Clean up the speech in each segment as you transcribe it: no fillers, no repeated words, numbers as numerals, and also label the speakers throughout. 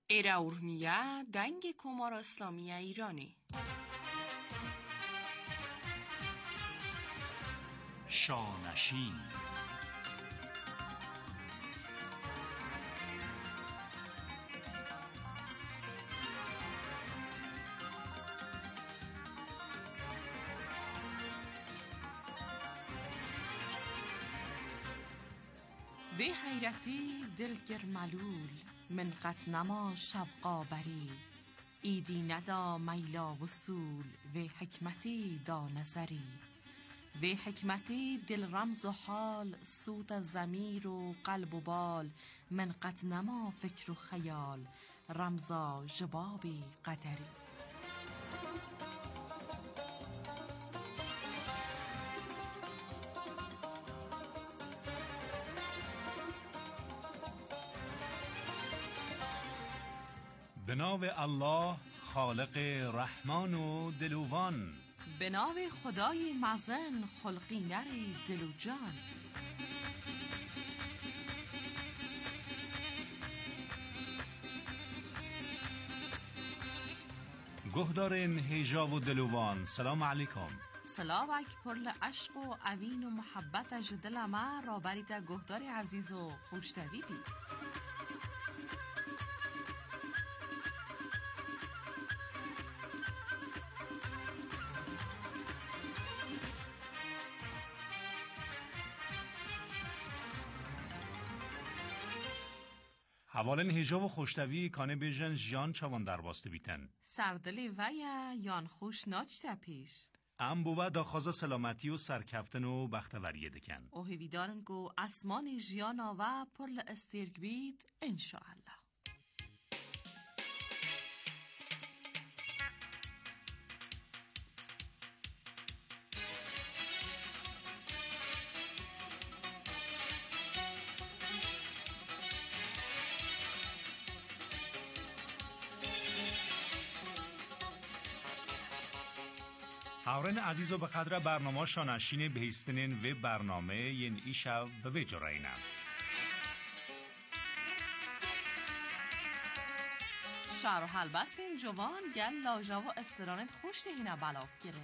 Speaker 1: Eraurmiya دنگ کمار اسلامی ایرانی.
Speaker 2: شانشین.
Speaker 1: به حیرتی دلگر ملول من قط نما شوقا بری ایدی ندا میلا وصول و حکمتی دا نظری و حکمتی دل رمز و حال صوت ضمیر و قلب و بال من قط نما فکر و خیال رمزا جبابی قدری.
Speaker 2: به نام الله خالق رحمان و دلوان،
Speaker 1: به نام خدای مزن خلقی نری دل و جان.
Speaker 2: گهدارین هیجا و دلوان، سلام علیکم.
Speaker 1: سلام اک پرل عشق و اوین و محبت اج دل ما را برید گهدار عزیز و خوشتوی بی.
Speaker 2: حوالن هیجا و خوشتوی کانه بیجن جان چوان در باسته بیتن
Speaker 1: سردلی ویا یان خوش ناچتا پیش
Speaker 2: ام بوه داخوازا سلامتی و سرکفتن و بختوریه دکن
Speaker 1: او هیویدارن گو اسمان جیانا و پرل استیرگ بید انشاءالله.
Speaker 2: هاورن عزیز و به قدر برنامه شانشین بهیستنین و برنامه ین ای شب به ویجا رینم.
Speaker 1: شهر و حل بستین جوان گل لاجا و استرانت خوش دهینه بلاف گرین.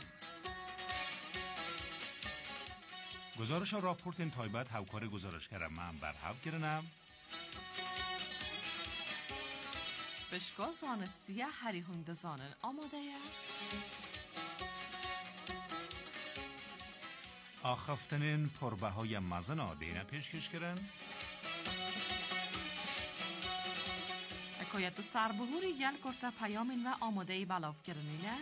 Speaker 2: گزارش و راپورت این تایبت هوکار گزارش کرم من بر هف گرنم.
Speaker 1: بشگاه زانستیه هری هنده زانن آماده یه؟
Speaker 2: آخفتنین پربه های مزن آدینه پیشکش کرن.
Speaker 1: اکایت و سربهوری گل کرده پیامین و آماده بلاف گرنیله.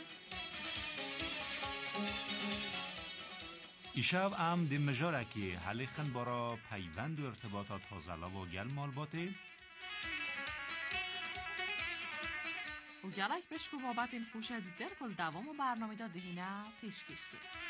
Speaker 2: ایشب ام دی مجارکی حلیخن برا پیوند و ارتباطات هازلا و گل مال باته.
Speaker 1: و گلک بشکو بابت این خوش دیگر کل دوام و برنامه دا دهینه پیشکش کرد.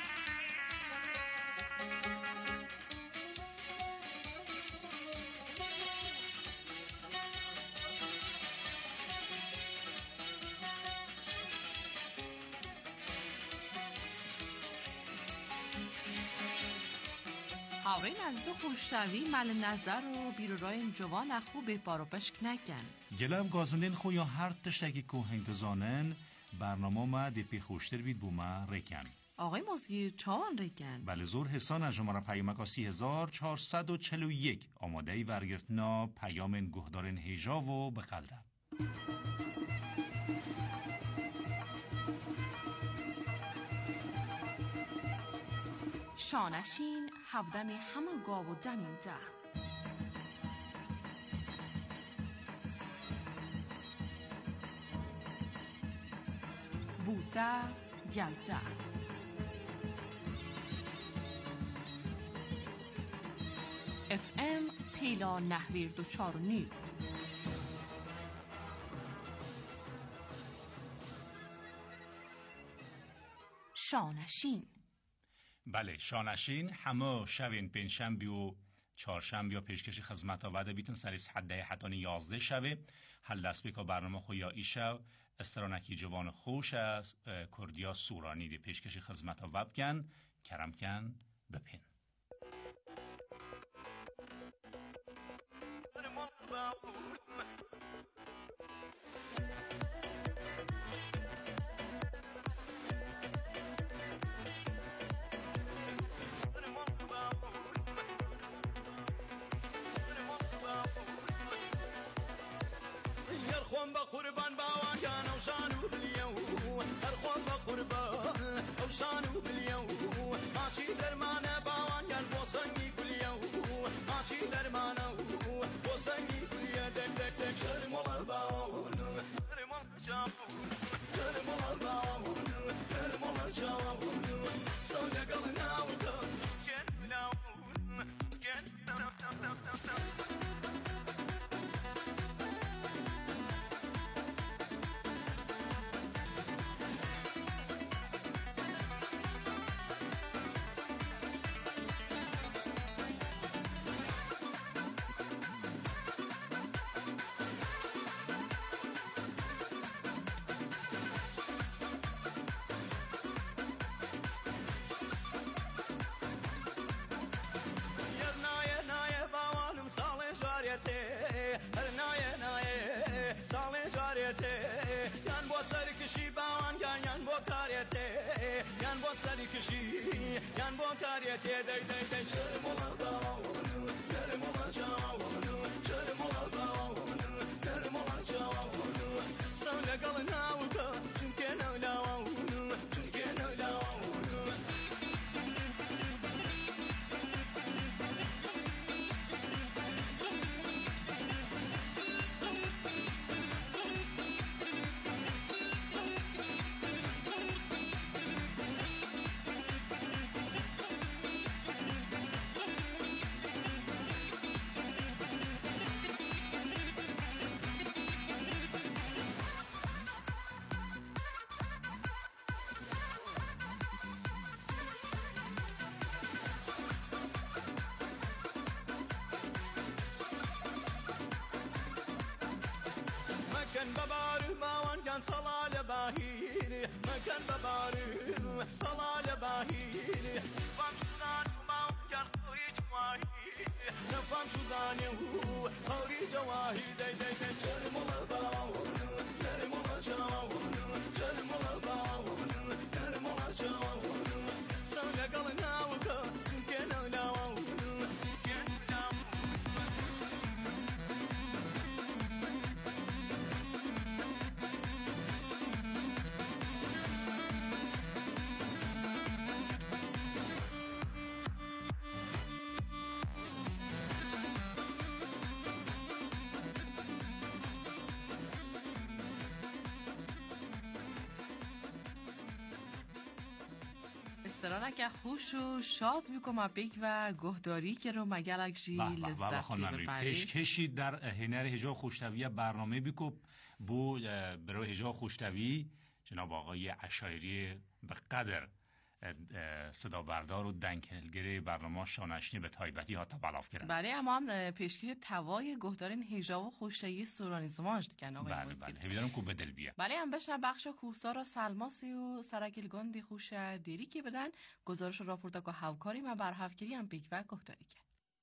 Speaker 1: هاورین عزیز خوشتوی مل نظر و بیرورای جوان خوب بارو بشک نکن.
Speaker 2: گلم گازندین خو یا هر تشتکی که هنگ زانن برنامه ما دی پی خوشتر بید بوما ریکن.
Speaker 1: آقای مزگیر چاوان ریکن؟
Speaker 2: بله زور حسان از جمعه پیامکا 3441 آماده ای ورگرتنا پیام گهدارن هیجا و به قدرم.
Speaker 1: شانشین هفدم همه گاو و دمیم ده بوده گلده اف ام پیلا نهویر دو چار نیو شانشین.
Speaker 2: بله شانشین همه شوین پنجشنبه و چهارشنبه یا پیشکشی خدمت آورده بیتن سریس حده حتانی 11 شوه حل دست بکا برنامه خویا ایشو استرانکی جوان خوش از کردیا سورانی دی پیشکشی خدمت آورد کن کرم کن بپین.
Speaker 3: يرخون بقربان باوان كان وشانو باليوم يرخون بقربان وشانو باليوم ماشي درمانه باوان كان بوسني كل يوم ماشي درمانه بوسني كل يوم دك دك دك شرم الله باوان شرم الله شاوون شرم الله باوان شرم الله شاوون صدق قلنا وقال كان بلاون كان yan bo kariyete dey dey dey şerim ola davunu yerim ola çavunu şerim ola davunu yerim ola çavunu söyle kalın avuka çünkü öyle avunu çünkü öyle avunu مكان ببارو باوان كان صلال باهير مكان ببارو صلال باهير فام شوزان باوان كان خوري جواهير نفام شوزان خوري جواهير دي دي دي شرم الله باوان شرم الله شاوان شرم الله باوان شرم الله شاوان سولا قلنا وكا شمكنا ولاوان
Speaker 1: استرانک خوش و شاد بیکم بیک و گهداری که رو مگلک جی لذت ببری
Speaker 2: پیشکشی در هنر هجا خوشتوی برنامه بیکم بو برای هجا خوشتوی جناب آقای عشایری به قدر صدا بردار و دنکلگری برنامه شانشنی به تایبتی ها تبلاف کرد.
Speaker 1: برای اما هم پیشکش توای گهدارین هجا و خوشتوی سورانی زمانش دیگن آقای موسیقی.
Speaker 2: بله همیدارم که بدل بیا.
Speaker 1: برای هم بشن بخش کوسا را سلماسی و سرگلگاندی خوش دیری که بدن گزارش راپورتا که هاوکاری ما بر هفکری هم بیک و گهداری کرد.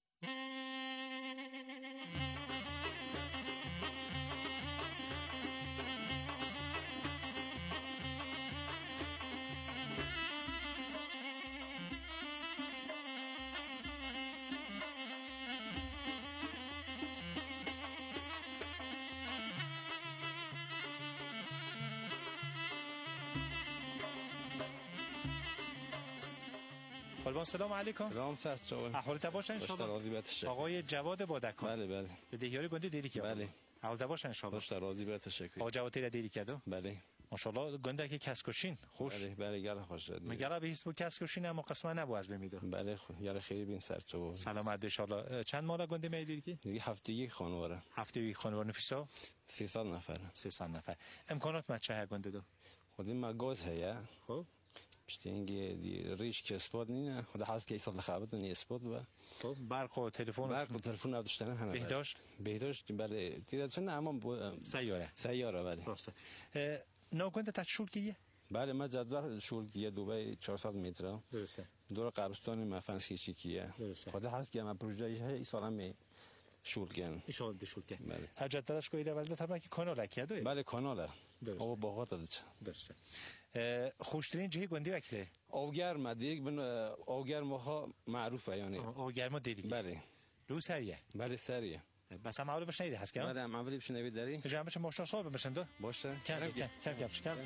Speaker 4: قربان سلام علیکم.
Speaker 5: سلام سر چاول.
Speaker 4: احوالت باشه ان شاء الله. آقای جواد بادکان.
Speaker 5: بله بله.
Speaker 4: دیگری گنده دیری کرد.
Speaker 5: بله.
Speaker 4: احوالت باشه ان شاء الله.
Speaker 5: باشه راضی به تشکر.
Speaker 4: آقا جواد را دیری کرد.
Speaker 5: بله.
Speaker 4: ماشاءالله گنده که کسکشین خوش.
Speaker 5: بله بله گل خوش شد.
Speaker 4: مگه به هیچ کسکشین اما قسمه نبو از بمیدو.
Speaker 5: بله گل خیلی بین سر چاول.
Speaker 4: سلامت ان شاء الله. چند ماه گنده می دیری کی؟
Speaker 5: دیگه هفتگی خانواره.
Speaker 4: هفتگی خانوار نفیسا
Speaker 5: 300 نفر.
Speaker 4: 300 نفر. امکانات ما چه گنده دو؟
Speaker 5: خودم ما گاز هيا.
Speaker 4: خب
Speaker 5: پشتینگی دی ریش که اسپاد نینه خدا حس که ایصال خبرت نی اسپاد و
Speaker 4: خب برق و تلفن
Speaker 5: نداشتن همه بهداشت بله دیدن چه اما سیاره بله
Speaker 4: راسته ناگنده تشول کیه
Speaker 5: بله ما جدول شول کیه دبی 400 متر
Speaker 4: درسته
Speaker 5: دور قبرستان مفنس کیه خدا حس که ما پروژه ایصال می شولگن
Speaker 4: ایشال دشولکه
Speaker 5: بله.
Speaker 4: اجدادش کویده ولده طبعا که کانال اکیه دوی
Speaker 5: بله کاناله
Speaker 4: درسته.
Speaker 5: او باغات دادش
Speaker 4: درسته خوشترین جهی گندی وکیله
Speaker 5: آوگرم دیگه بن آوگرم ها معروفه یعنی
Speaker 4: او گرما دیدی
Speaker 5: بله
Speaker 4: رو سریه
Speaker 5: بله سریه
Speaker 4: بس هم اول بشنیدی هست که
Speaker 5: بله هم اولی بشنوید داری
Speaker 4: جمع چه ماشنا صاحب بمشن دو
Speaker 5: باشه
Speaker 4: کم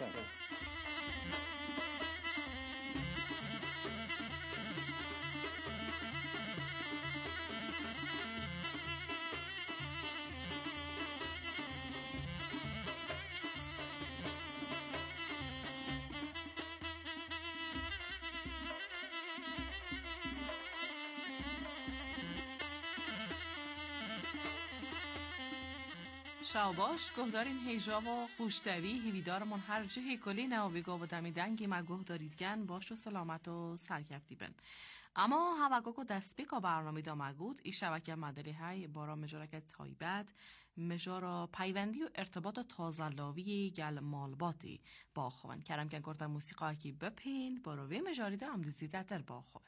Speaker 1: شاوباش گهدارین هیجا و خوشتوی هیویدارمون هر جهی کلی نویگا و دمی دنگی ما گهداریدگن باش و سلامت و سرکفتی بن. اما هواگو که دست بکا برنامه دا مگود ای شبکه مدلی های بارا مجارک تایبت مجارا پیوندی و ارتباط تازلاوی گل مالباتی با خوان کرم کن کرده موسیقی که بپین باروی مجاری دا هم دیزیده در با خوان.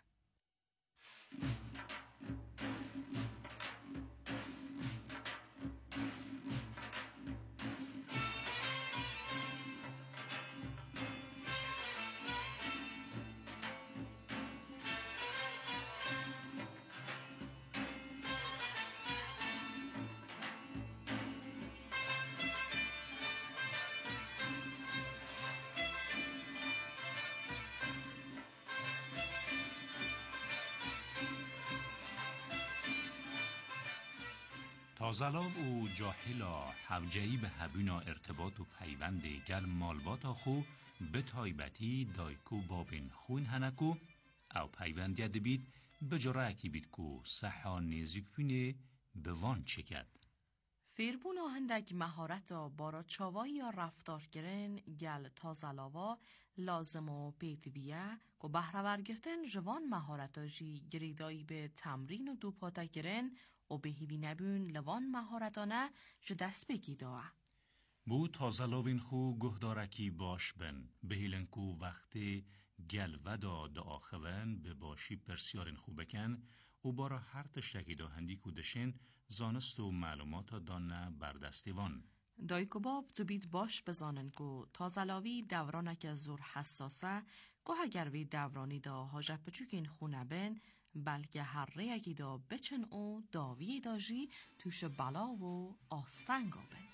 Speaker 2: تازلاو او جاهلا حوجهی به هبونا ارتباط و پیوند گل مالباتا خو به تایبتی دایکو بابین خون هنکو او پیوندی دبید بجرا اکی بید کو صحا نیزیک بینه به وان چکد.
Speaker 1: فیربون هندک مهارتا بارا چاوایی یا رفتار گرن گل تازلاوا لازم و پیتویه که بهرهور گرتن جوان مهارتا جی گریدایی به تمرین و دوپاتا گرن و به هیوی نبون لوان مهارتانه جو دست بگی داه.
Speaker 2: بو تازلاوین خو گهدارکی باش بن بهیلن کو وقتی گل ودا دا خوان به باشی پرسیارن خو بکن و بارا هر تشتکی دا هندی کو دشن زانست و معلومات دانه بردستیوان.
Speaker 1: دایکو باب تو بیت باش بزانن کو تازلاوی دورانک زور حساسه که اگر وی دورانی دا حاجت بچوکین خونه بن بلکه هر ریگی دا بچن او داوی داجی توش بلا و آستنگا بن.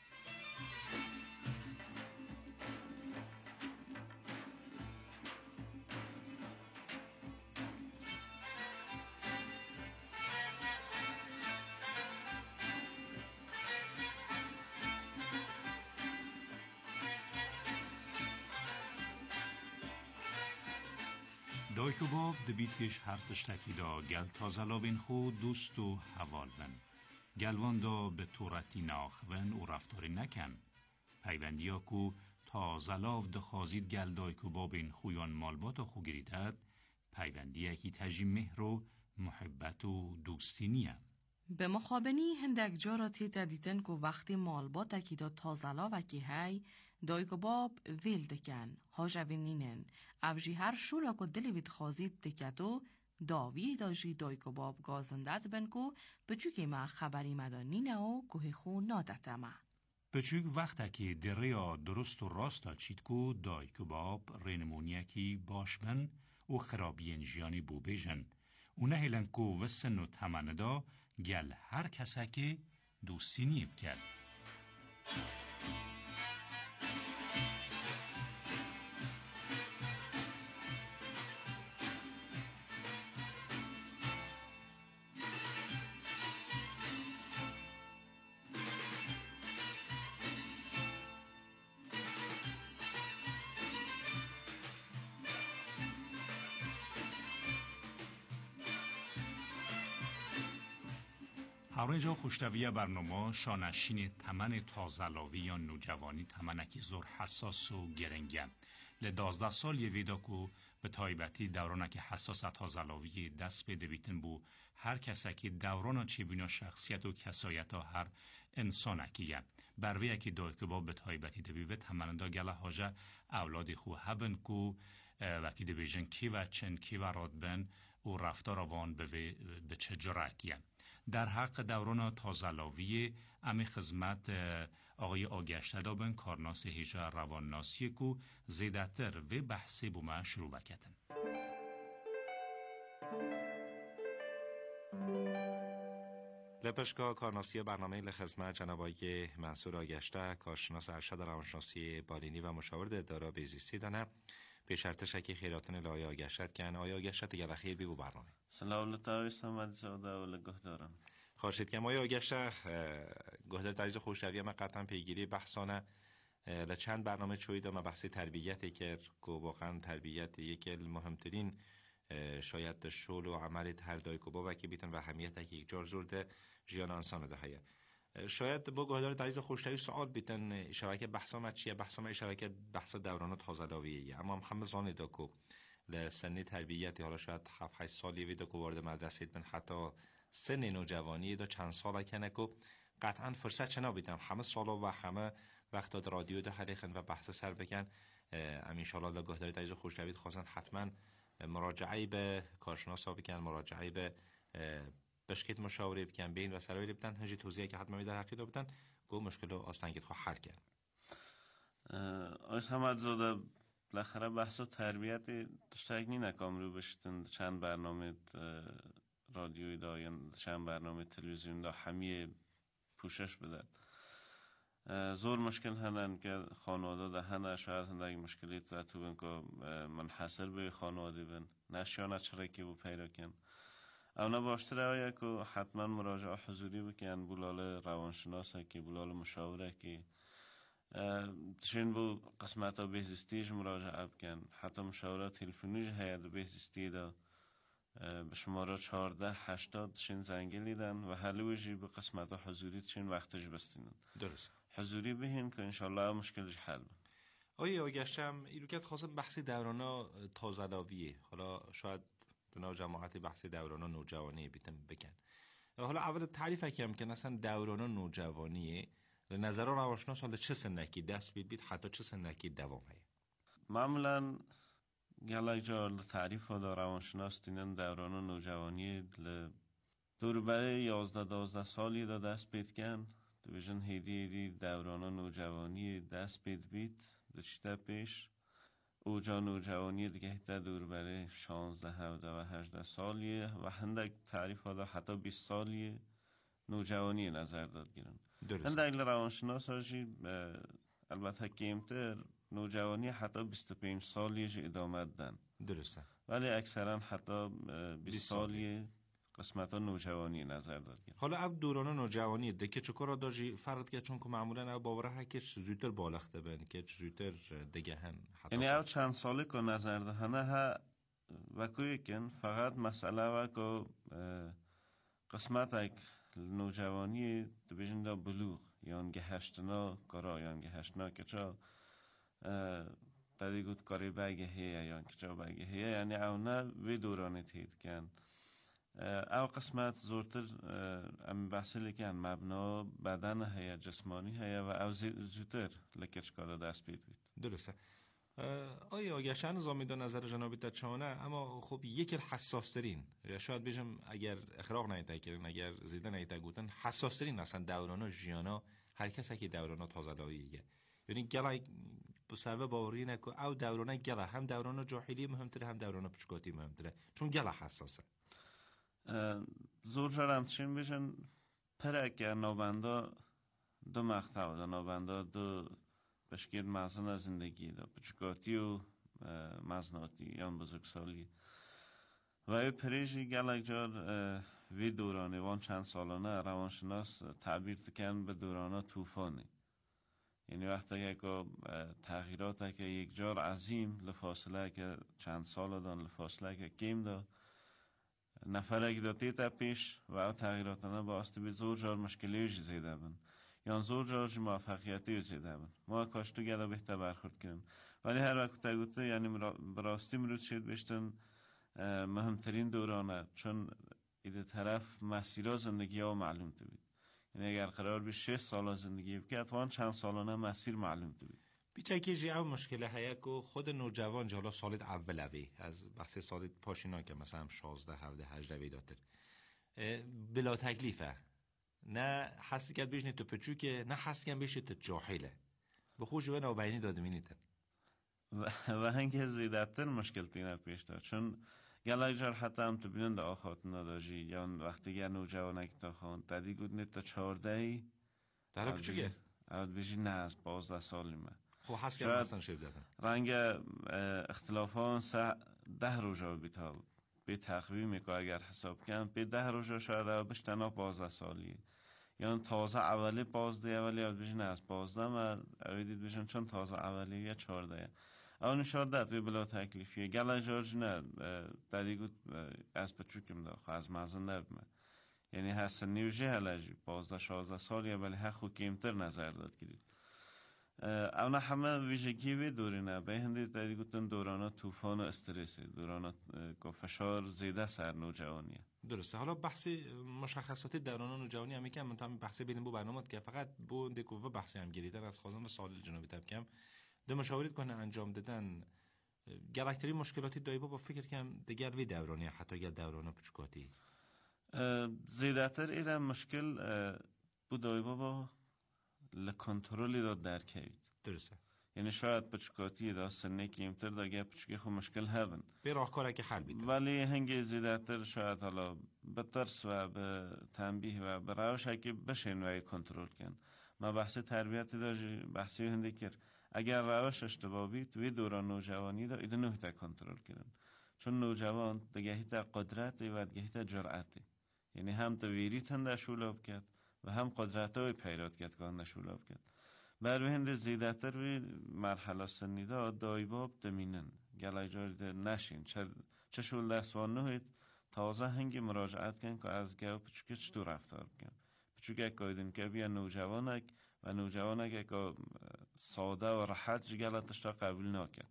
Speaker 2: دایکو باب دبید کش هر تشتکی دا گل تازلاوین خو دوست و حوال بن. گلوان دا به طورتی ناخون و رفتاری نکن. پیوندیا کو تازلاو دخازید گل دایکو بابین خویان مالباتا خو گریدد پیوندیا کی تجی مهر و محبت و دوستی نیه.
Speaker 1: به مخابنی هندک جارا تیتا دیتن که وقتی مالباتا کی دا تازلاو کی های دایکو باب ویل دکن هاجوینینن اوجی هر شولا که دلی بید خازید دکتو داوی داجی دایکو باب گازندت بنکو بچوکی ما خبری مدانینه و گوه خو نادته ما.
Speaker 2: بچوک وقتا که دریا درست و راستا چید کو دایکو باب رینمونیکی باش بن و خرابین جیانی بو بیجن. و نهیلن کو وسن و تمندا گل هر کسا که دوستی نیب کرد. هرونجا خوشتویه برنامه شانشین تمن تازلاوی یا نوجوانی تمنکی زور حساس و گرنگه. ل 12 سال یه ویدا کو به تایبتی دورانک حساس تازلاوی دست به دویتن بو هر کسی که دوران چیبینا شخصیت و کسایت هر انسانکیه. برویه که دایکو باب به تایبتی دویوه تمننده گله حاجه اولاد خو هبن کو وکی دویجن کی و چن کی و راد بن و رفتار وان به چه جرکیه. در حق دوران تازلاوی امی خدمت آقای آگشته دابن کارناس هیجا روانناسی کو زیدتر و بحثی بوما شروع بکتن.
Speaker 6: لپشگاه کارناسی برنامه لخدمت جناب آقای منصور آگشته کارشناس ارشد روانشناسی بالینی و مشاور دارا بیزیستی دانه پیش ارتش کی خیراتن لای آگشته کن آیا آگشته دیگر خیر بی برنامه
Speaker 7: سلام لطایس محمد زاده و لگهدارم
Speaker 6: خواهشید که آیا آگشته گهدار دریز خوشروی ما قطعا پیگیری بحثانه لچند برنامه چوید و بحثی تربیتی که واقعا تربیت یکی مهمترین شاید شول و عمل هر دای کوبا و که بیتن و اهمیت که یک جار زورده جیان انسان ده هیا شاید با گهدار دریز خوشروی سوال بیتن شبکه بحثا چیه بحثا شبکه بحث دوران تازه‌لاویه اما همه زان داکو لسنی تربیتی حالا شاید 7-8 سالی وی داکو وارد مدرسه بن حتی سن نوجوانی دا چند ساله کنه کو قطعا فرصت چنا بیتم همه سالا و همه وقت داد رادیو ده حریخن و بحث سر بکن ان شاء الله گهدار دریز خوشروی خواستن حتما مراجعه به کارشناس بکن مراجعه به بشکیت مشاوره بکن بین و سرایلی بدن هنجی توضیحی که حتما میده حقیقت بدن گو مشکل آستانگیت خو حل کرد
Speaker 7: آیس محمد زاده بالاخره بحث و تربیت تشتگنی نکام رو بشتن چند برنامه رادیویی دا یا چند برنامه تلویزیون دا همیه پوشش بده زور مشکل هنن که خانواده ده هنه شاید هنده مشکلی تو بین که منحصر به خانواده بین نشیانه چرا که بو پیدا کن اونا باشتره آیا که حتما مراجعه حضوری بکن بولال روانشناس که بولال مشاوره که تشین بو قسمت ها بهزیستیش مراجعه بکن حتی مشاوره تلفونیش هید بهزیستی دا به شماره 14-80 تشین زنگل دیدن و حلویجی به قسمت ها حضوری تشین وقتش بستینن
Speaker 6: درست
Speaker 7: حضوری بهین که انشالله مشکلش حل
Speaker 6: آیا آگشتم ایروکت خواستم بحثی دورانا تازه‌لاویه حالا شاید بنا جماعت بحثی دورانا نوجوانی بیتم بکن حالا اول تعریف کم که اصلا دورانا نوجوانیه نظر روانشناس حالا چه سنکی دست بید حتی چه سنکی دوام هست
Speaker 7: معمولا گلک جا تعریف ها دا روانشناس دینن دورانا نوجوانی دور برای 11-12 سالی دا دست بید کن دویژن هیدی دورانا نوجوانی دست بید بید دشته پیش اوجا نوجوانی دیگه تا دور برای 16-17 و 18 سالیه و هندک تعریف ها دا حتی 20 سالیه نوجوانی نظر داد گیرن هندک روانشناس هاشی البته کمتر نوجوانی حتی 25 سالیش ادامه دن
Speaker 6: درسته
Speaker 7: ولی اکثرا حتی 20 سالیه قسمت ها نوجوانی نظر داد گیرن
Speaker 6: حالا اب دوران نوجوانی ده که چکارا داجی فرد که چون که معمولا اب باوره ها که زودتر بالخته بین که زودتر دیگه هن
Speaker 7: یعنی او چند سالی که نظر دهنه ها وکوی کن فقط مسئله وکو قسمت اک نوجوانی دبیجن دا بلوغ یا گهشتنا کارا یا گهشتنا که چا دادی گود کاری بگه هیه یا که چا بگه هیه یعنی او نه وی دورانی تید کن او قسمت زورتر امی بحثی لیکن مبنا بدن هیا جسمانی هیا و او زودتر لکرچ کادا دست بید بید
Speaker 6: درسته آیا آگشن زامیدان نظر جنابی تا چانه اما خب یکی حساس ترین یا شاید بجم اگر اخراق نیتا کردن اگر زیده نیتا گوتن حساس ترین اصلا دورانا جیانا هر کسی که دورانا تازه‌لاویه یعنی گلای بسبب باوری نکو او دورانا گلا هم دورانا جاهلی مهمتره هم دورانا پچکاتی مهمتره چون گلا حساسه
Speaker 7: زور جرم چین بشن پرک نابندا دو مقطع دا نابندا دو بشکل مزن زندگی دا پچکاتی و مزناتی یا بزرگسالی و ای پریشی گلک جار وی دورانه وان چند سالانه روانشناس تعبیر تکن به دورانه طوفانی یعنی وقتی که تغییرات که یک جار عظیم لفاصله که چند سال دان لفاصله که کم دا نفره که داتی تا پیش و او تغییراتانه با است بی زور جار مشکلیش زیده بند یا زور جار موفقیتی زیده بند ما کاشتو گدا بهتر برخورد کنیم ولی هر وقت تگوته یعنی براستی مروز شد بشتن مهمترین دورانه چون ایده طرف مسیرها زندگی ها معلوم تو بید یعنی اگر قرار بی 6 سال زندگی بکرد وان چند سالانه مسیر معلوم تو بید
Speaker 6: بیچه که جی او مشکله هیا که خود نوجوان جالا سالت اولوی از بحث سالت پاشینا که مثلا 16 17 18 وی داتر بلا تکلیفه، نه حسی که بیشنی تو پچوکه، نه حسی که بیشنی تو جاحله. بخوش به نوبینی داده مینیتن
Speaker 7: و هنگه زیدتر مشکل تینه پیش دار، چون گلای جار حتی هم تو بینند آخات نداجی یا وقتی گه نوجوانه که تا خواهند تدی گود نیت تا 14
Speaker 6: در پچوکه؟
Speaker 7: اوید بیشی نه از 12 سالی من.
Speaker 6: خب حس که اصلا شب دادن
Speaker 7: رنگ اختلافان 10 روزا بیتال به تقویمی که اگر حساب کنم به 10 روزا شاید بشتنا 12 سالی یا تازه اولی 12 اولی اوید بیشی نه از 12 و اویدید بیشن چون تازه اولی یا 14 اون شاید توی بلا تکلیفیه گلای جارج نه دادی گود از پچوکم دا از مازن نبمه یعنی هست نیوژه هلاجی 12-16 سالیه ولی ها خو کمتر نظر داد گیرید اونا همه ویژگی وی دورینه به هندی دادی گودن دورانا طوفان و استرسی دورانا فشار زیده سر نوجوانیه.
Speaker 6: درسته. حالا بحثی مشخصات دوران نوجوانی هم میگم من تو هم بحثی بینیم بو برنامه که فقط بو دکوه بحثی هم گریدن از خواستم سوال جنابی تبکم دو مشاورت کنه انجام دادن گلکتری مشکلاتی دایبا با فکر کنم دیگر وی دورانی حتی اگر دوران پچکاتی
Speaker 7: زیادتر ایره مشکل بو دایبا با لکنترولی داد در کهید.
Speaker 6: درسته.
Speaker 7: یعنی شاید پچکاتی دا سنه که امتر دا گه پچکی خو مشکل هبن
Speaker 6: به راهکاره که حل بیده
Speaker 7: ولی هنگی زیادتر شاید حالا به ترس و به تنبیه و به روش که بشین و کنترل کن ما بحث تربیتی داشتی بحثی هنده کر اگر روش اشتباه بید وی دوران نوجوانی دا ایده نوی تا کنترل کنن چون نوجوان دگهی تا قدرت و دگهی تا جرعتی یعنی هم تا ویری تنده شولاب کرد و هم قدرت های پیراد کرد که هنده شولاب کرد بر هند زیادتر وی مرحله سنی دا دایباب دمینن گلای جاری نشین چه شول دستوان نهید تازه هنگی مراجعت کن که از گاو پچوکه چطور رفتار کن پچوکه که که بیا نوجوانک و نوجوانک که ساده و راحت جگلتش تا قبول نکرد.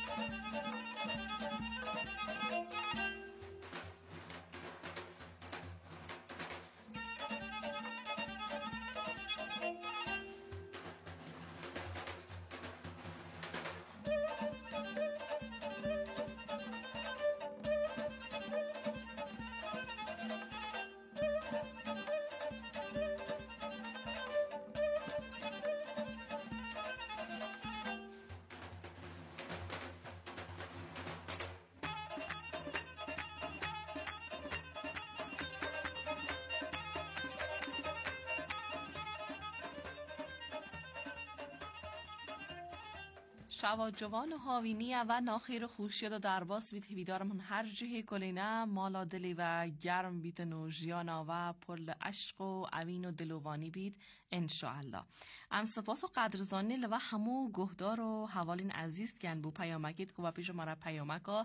Speaker 1: شواجوان هاوینی و ناخیر خوشیاد و درباس بیت بیدارمون هر جهه کلینه مالا دلی و گرم بیت نوجیانا و پل عشق و اوین و دلوانی بیت انشاءالله. ام سپاس و قدرزانی لوا همو گهدار و حوالین عزیز کن بو پیامکید که با پیش مرا پیامکا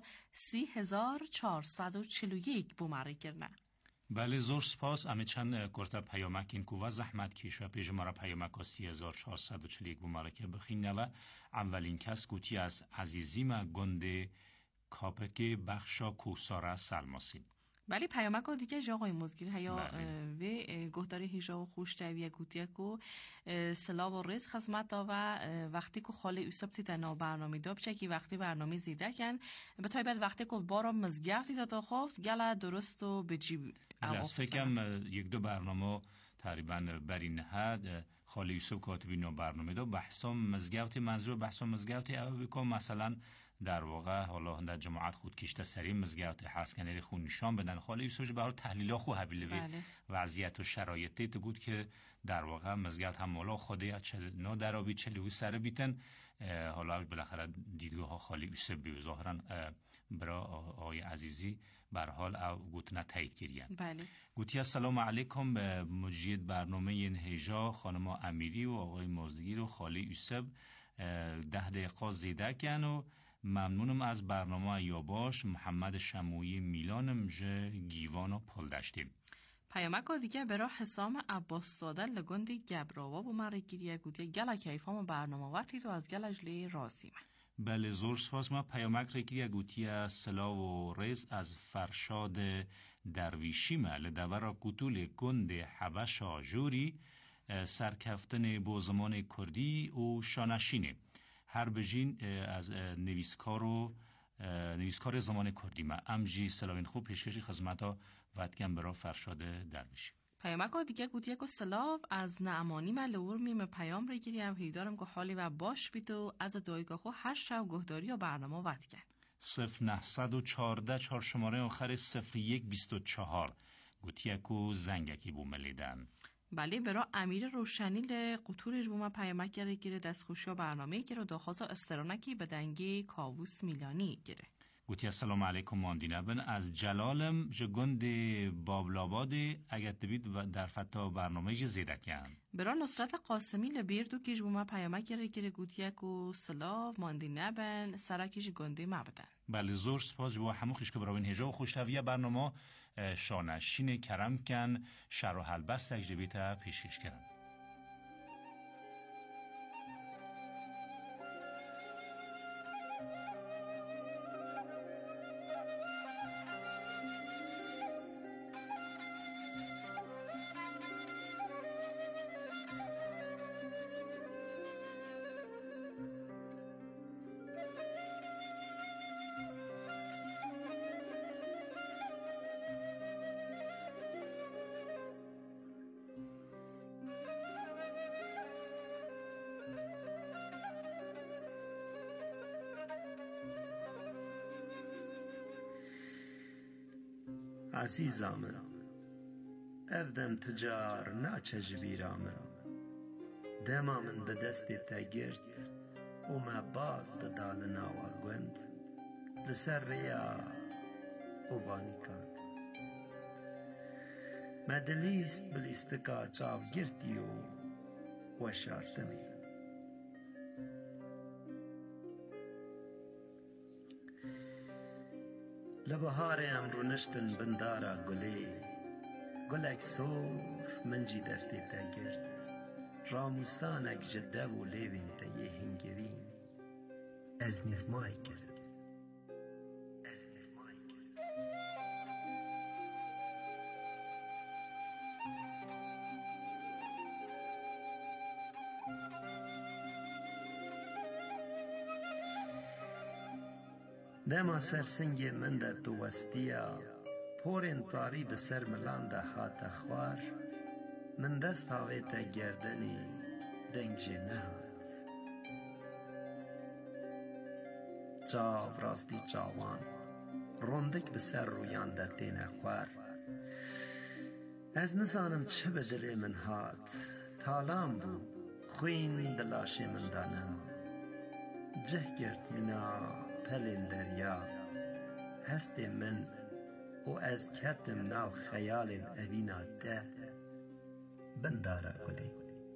Speaker 1: 3441 بو مری کرنه.
Speaker 2: بله زور سپاس امی چند کرتا پیامک این کوه زحمت کش و پیش مرا پیامک 3441 بوماره که بخینه و اولین کس گوتی از عزیزیم گنده کاپک بخشا کوسارا سلماسی.
Speaker 1: ولی پیامک ها دیگه جاقای مزگیر هیا و گهداری هیجا و خوشتویه گوتیه که سلا و رز خدمت و وقتی که خاله اوسبتی تنا برنامه داب چه که وقتی برنامه زیده کن به تایبت وقتی که بارا مزگرتی تا خواست گله درست و بجیب
Speaker 2: از فکرم یک دو برنامه تقریبا بری نهد خاله یوسف کاتبی نو برنامه دو بحثا مزگرتی منظور بحثا مزگرتی او بکن مثلا در واقع حالا در جماعت خود کشته سری مزگرت هست که نری خون نشان بدن خاله یوسف برای تحلیل خو حبیله وضعیت و شرایطی تو بود که در واقع مزگرت هم مولا خوده چه نو درابی چه لیو سر بیتن حالا بالاخره دیدگاه ها خاله یوسف بی ظاهرا برای آقای عزیزی بر حال او گوتنا تایید کردن.
Speaker 1: بله.
Speaker 2: گوتی السلام علیکم به مجید برنامه هیجا خانم امیری و آقای مازدگیر و خاله یوسف 10 دقیقه زیده کن و ممنونم از برنامه یاباش محمد شمویی میلانم جه گیوان و پل داشتیم.
Speaker 1: پیامک دیگه برای حسام عباس ساده لگندی گبراوا با من گیریه گوتی گله کیفام برنامه وقتی تو از گلش لی راسیمه.
Speaker 2: بله زور سپاس ما پیامک رگیری گوتی سلا و رز از فرشاد درویشیمه لدورا کتول گند حبشا جوری سرکفتن بوزمان کردی و شانشینه هر بجین از نویسکار و نویسکار زمان کردی ما امجی سلاوین خوب پیشکشی خدمتا واتگم برا فرشاد درویشی
Speaker 1: پیامک دیگه گوتی که سلاو از نعمانی ملور میم پیام بگیریم هیدارم که حالی و باش بیتو از دایگاه خو هر شب گهداری و برنامه واتگن
Speaker 2: 0914 4 شماره آخر 0124 گوتی که زنگکی بو ملیدن.
Speaker 1: بله برا امیر روشنی قطورش بوم پیامک گیره دست خوشی و برنامه گیره داخواست استرانکی به دنگی کاووس میلانی گیره
Speaker 2: گوتی السلام علیکم ماندینه بن از جلالم جگند بابلاباد اگر تبید و در فتا برنامه زیدکن
Speaker 1: برا نصرت قاسمی لبیردو کیش بوم پیامک گیره گوتی که سلاو ماندینه بن سرکیش گنده مبدن.
Speaker 2: بله زور سپاس با همو خیش که براوین هجا و خوشتویه برنامه شانشین کرم کن شر و حلبست تجربی تا پیشکش کرن.
Speaker 8: عزیزم افدم تجار ناچه جبیرام دما من به دست تگرد و ما باز دال ناوا گوند لسر ریا و بانیکان ما دلیست بلیستکا چاو گرتی و شارتنی لبهار امرو نشتن بندارا گلی گلک سور منجی دستی تگرد راموسانک جده و لیوین تیه هنگوین از نفمای کرد دما سرسنگی من ده تو وستیا پورین تاری به سر ملان ده هات خوار من دست هاوی تا گردنی دنگ نهات چاو راستی چاوان روندک به سر رویان ده تین خوار از نزانم چه به دل من هات تالام بو خوین دلاشی من دانم جه گرد منا پلین دریا هست من و از کتم ناو خیال اوینا ده بندارا گلی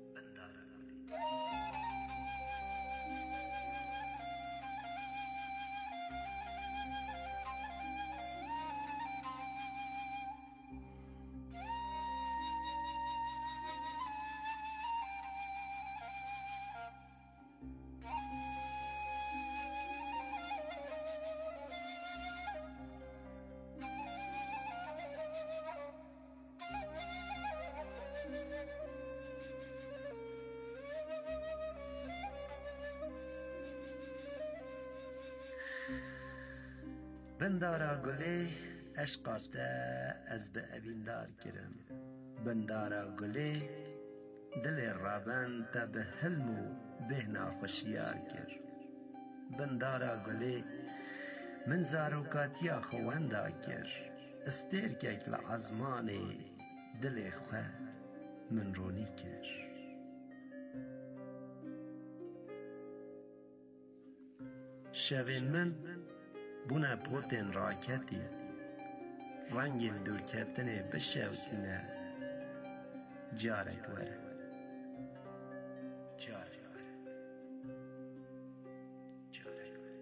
Speaker 8: بندارا گلی عشقات از به اویندار کرم بندارا گلی دل رابن تا به حلم و بهنا خوشیار کر بندارا گلی من زاروکاتیا خواندا کر استیر که لعظمان دل خواه من رونی کر شوین من بونا پوتین راکتی رنگین دورکتنه بشوتینه جارک وره جارک وره جارک وره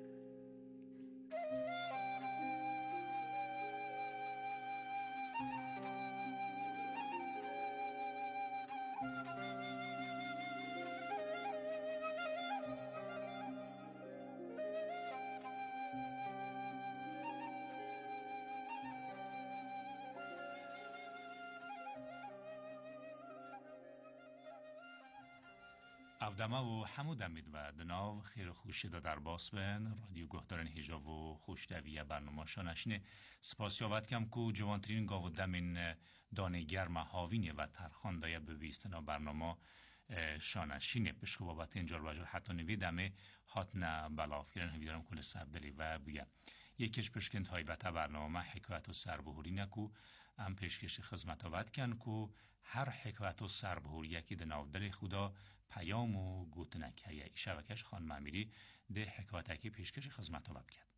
Speaker 2: نودمه و همود امید و دناو خیر و خوشی دا در باس بین رادیو گهدارن هیجا و خوشتویه برنامه شانشنه سپاس یاوت کم کو جوانترین گاو دمین دانه گرم هاوینه و ترخان دایه ببیستنا برنامه شانشینه بشکو بابت اینجار بجار حتی نویدمه هاتنا بلاف گرن هویدارم کل سبدلی و بگه یکیش پشکند های بتا برنامه حکایت و سربهوری نکو ام پیشکش خدمت آورد کن کو هر حکایت و سربهوری یکی د ناودل خدا پیام و گوتنک هیه شبکش خانم امیری ده حکایتکی پیشکش خدمت آورد کرد.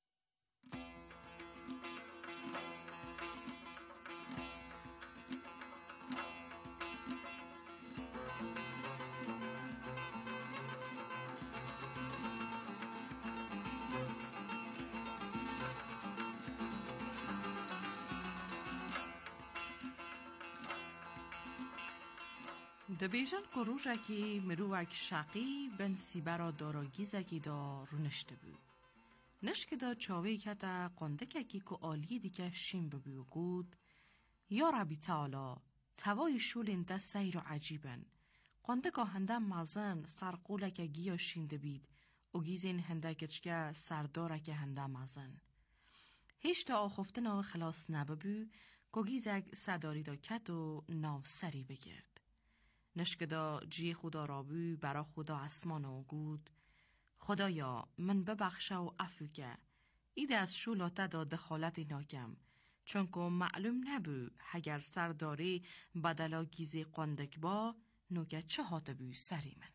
Speaker 1: دبیجن کروژکی مروک شقی بن سیبرا داراگیزکی دا رونشته بود. نشک دا چاوی کتا قندککی که آلی دیگه شیم ببیو گود یا ربی تعالی توای شولین دا سیر و عجیبن قندکا هندم مازن سرقولک گیا شینده بید و گیزین هندکچگه سردارک هندم مازن هیچ تا آخفته ناو خلاص نببو که گیزک صداری دا کت و ناو سری بگرد. نشکدا جی خدا رابو برا خدا اسمان و گود خدایا من ببخشه و عفو که ایده از شولاته دا دخالت ناکم چون که معلوم نبو اگر سرداری بدلا گیزی قندک با نوگه چه هات بو سری من.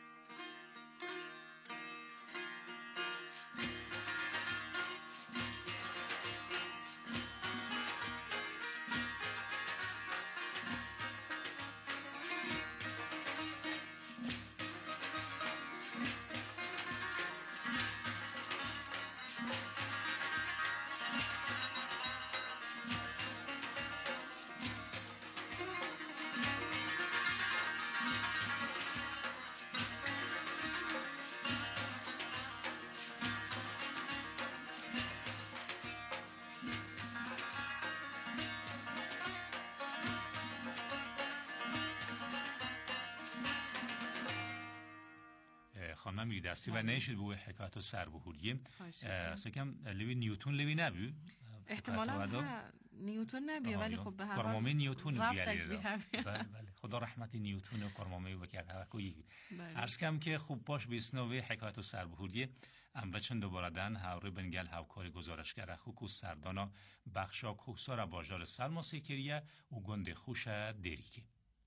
Speaker 2: خانم میری دستی و نیشید بوی حکایت و سربهوریه سکم لیوی نیوتون لیوی نبی
Speaker 1: احتمالا نیوتون نبیه ولی خب به هر حال
Speaker 2: کارمامه نیوتون
Speaker 1: بیاره
Speaker 2: بله خدا رحمت نیوتون و کارمامه بکرد هوکویی عرض کم که خوب باش بیسنوی حکایت و سربهوریه ام وچن دوباره دن هاوری بنگل هاوکاری گزارشگر خوکو سردانا بخشا کوسارا باجار سلما سیکریه و گنده خوش دریکی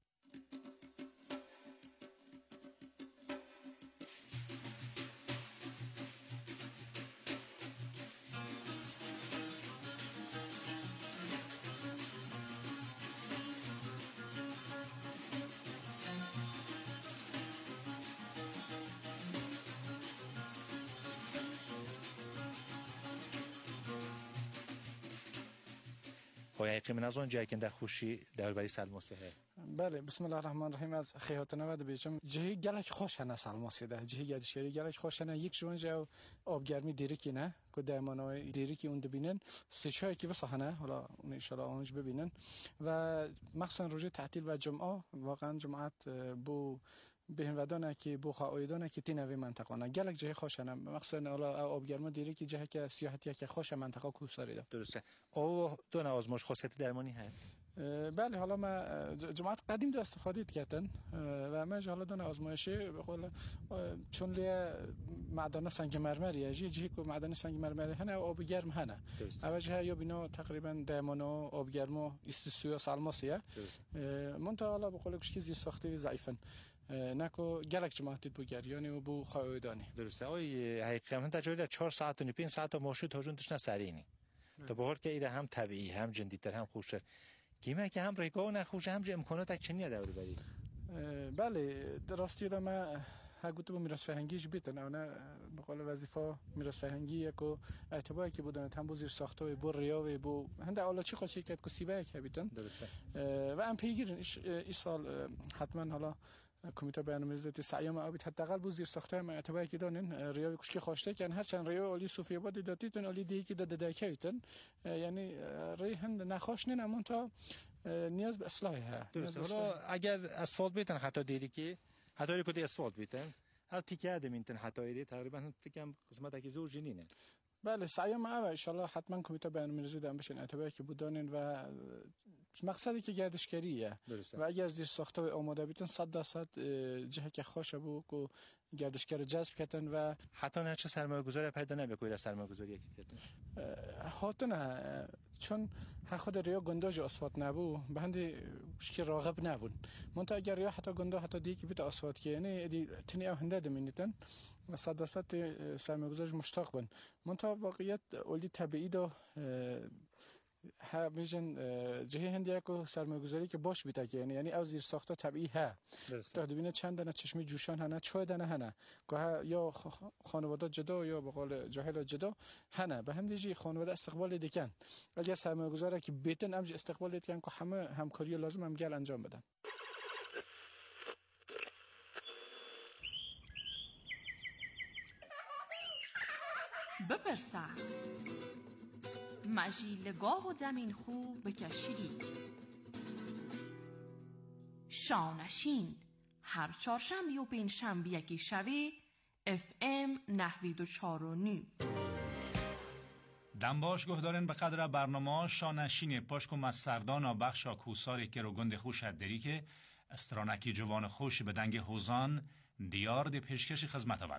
Speaker 4: حقیقی من از اون جایی که در خوشی در بری سلماسه
Speaker 9: بله بسم الله الرحمن الرحیم از خیاط نود بیچم جهی گلک خوش نه سلماسه ده جهی گدشری گلک خوش نه یک جوان جو آبگرمی دیرکی نه که دایمانای دیرکی اون دبینن سه چای که وسه حالا اون ان شاء الله اونج ببینن و مخصوصا روز تعطیل و جمعه واقعا جمعات بو بهن ودانه که بو خواهیدانه که تینوی منطقه نه گلک جای خوش نه مخصوصا حالا آبگرما دیره که جهی که سیاحتی که خوش منطقه کوساری ده
Speaker 4: درسته او دو نوع آزمایش خاصیت درمانی هست
Speaker 9: بله حالا ما جماعت قدیم دو استفاده کردن و ما حالا دو آزمایشی به قول چون لی معدن سنگ مرمری جی که معدن سنگ مرمری هنه آب گرم هنه اوجه یا بینا تقریبا دایمانو آب گرما استسویا سلماسیه منتها حالا به قول کشکی زیر ساخته ضعیفن نکو گلک جماعتی بو گریانی و بو خواهیدانی
Speaker 4: درسته آی حقیقتا تجربه 4 ساعت و 5 ساعت ماشو تاجون تشنا سرینی تو بهار که ایده هم طبیعی هم جدیدتر هم خوشتر کیمه که هم رگاه نخوشه هم امکانات چنیه دور بری
Speaker 9: بله درستی دا ما هگوتو با میراث فرهنگیش بیتن اونه به قول وظیفه میراث فرهنگی یکو اعتباری که بودن هم بو زیر ساخته بو ریاوی بو هنده اول چی خاصی کرد که سیبه که بیتن
Speaker 4: درسته
Speaker 9: و ام پیگیرن این سال حتما حالا کمیته برنامه‌ریزی سعیام آبی حداقل بو زیر ساخته ما اعتباری که دانن ریاوی کشکی خواسته کن هر چند ریاوی علی صوفی آباد دادیتن علی دی که داده کیتن یعنی ری هند نخواشنن اما تا نیاز به اصلاح ها
Speaker 4: درسته حالا اگر اسفالت بیتن حتی دیدی که حتی کدی اسفالت بیتن او تیکه ادم اینتن حتی تقریبا فکرم قسمت که زور جنینه.
Speaker 9: بله سعی ما و ان شاء الله حتما کمیته برنامه‌ریزی دارن بشن اعتباری که بودانین و مقصدی که گردشگریه و اگر زیر ساخته و آماده بیتن 100% جهه که خوشه بو کو گردشگر جذب کردن و
Speaker 4: حتی نه چه سرمایه‌گذاری پیدا نمی‌کنه سرمایه‌گذاری کردن
Speaker 9: حتی چون خود ریا گنداج اسفات نبود به هندی که راغب نبود منتها اگر ریا حتی گندا حتی دیگه که بیت اسفات که یعنی دی تنی هنده دمینیتن و 100% سرمایه‌گذار مشتاق بن منتها واقعیت اولی طبیعی دو ها میشن جهه هندی کو سرمایه‌گذاری که باش بیت که یعنی از زیر ساخته طبیعی ها تا ببینه چند دانه چشمی جوشان هنه چای دانه هنه که یا خانواده جدا یا به قول جاهل جدا هنه به هم دیجی خانواده استقبال دیکن اگر سرمایه‌گذار که بیتن امج استقبال دیکن که همه همکاری لازم هم گل انجام بدن.
Speaker 1: بپرسه مجیلگاه و دمین خوب بکشیری شانشین هر چهارشنبه و پنجشنبه یکی شوی FM 94.9
Speaker 2: دنباش گهدارن به قدر برنامه شانشین پاشکم از سردان و بخشا کوساری که رو گند خوش دری که استرانکی جوان خوش به دنگ حوزان دیار دی پیشکش خدمت آورد.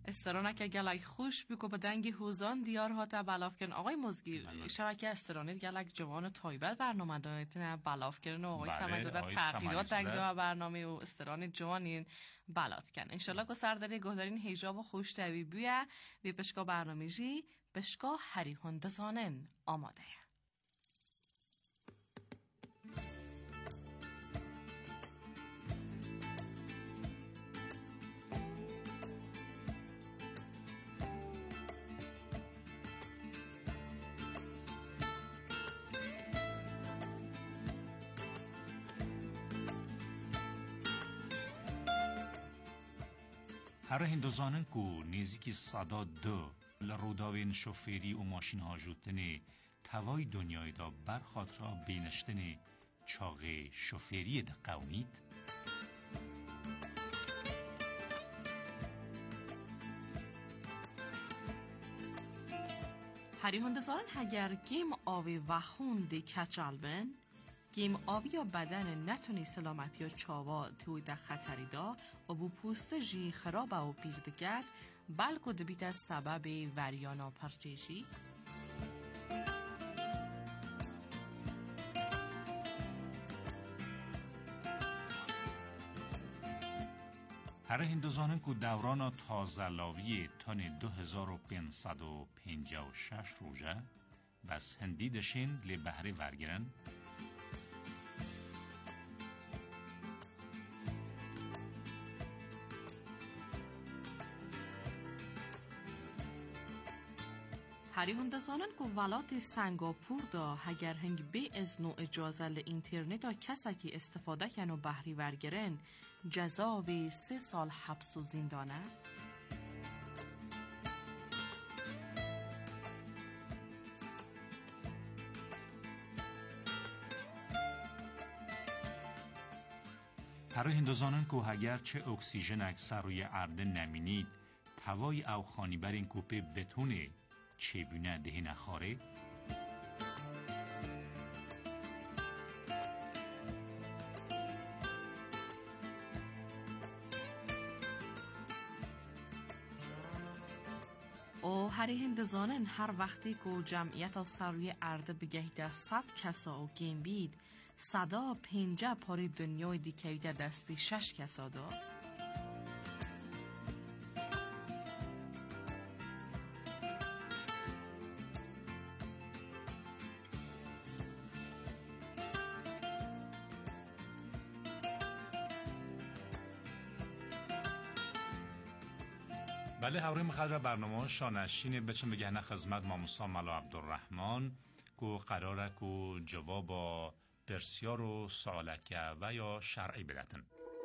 Speaker 1: استرانه که گلک خوش بکو به دنگ هوزان دیار ها تا بلاف کن. آقای مزگیر شبکه استرانه گلک جوان تایبل برنامه دایتن بلاف کردن آقای سمجزاده تغییرات در برنامه و استران جوانین بلات کن. انشالله که سرداری گهدارین هیجاب و خوش دوی بیه وی پشکا برنامه جی پشکا هری هندزانن آماده.
Speaker 2: هر هندوزانن کو نزدیکی صدا دو لروداوین شوفری و ماشین ها جوتنی توای دنیای دا برخاطر بینشتنی چاقه شوفری دا قومید
Speaker 1: هری هندزان هگر گیم آوی وخون دی کچال بن گیم آوی یا بدن نتونی سلامتی یا چاوا توی در خطری دا و بو پوست جی خرابه و پیردگرد بلکو دبیت سبب وریانا پرچیشی
Speaker 2: هر هندوزانن کو دوران تازه لاوی تن 2556 روزه بس هندی دشین لی بحری ورگرن
Speaker 1: هری هندزانن که ولات سنگاپور دا هگر هنگ بی از نوع اجازه لینترنت دا کسا که استفاده کن و بحری ورگرن جزاوی 3 سال حبس و زندانه
Speaker 2: هر هندوزانن که هگر چه اکسیژن اکثر روی ارده نمینید توای او خانی بر این کوپه بتونه چه بینه دهی نخاره؟
Speaker 1: او هری هندزانن هر وقتی که جمعیت سروی ارده بگهیده 100 کسا و گیم بید 150 پاری دنیای دیکویده دستی 6 کسا داد
Speaker 2: بله هوری مخدر برنامه شانشین بچن بگهنه خدمت ماموسا ملا عبدالرحمن کو قراره کو جواب بسیار و سوالکه و یا شرعی بدتن.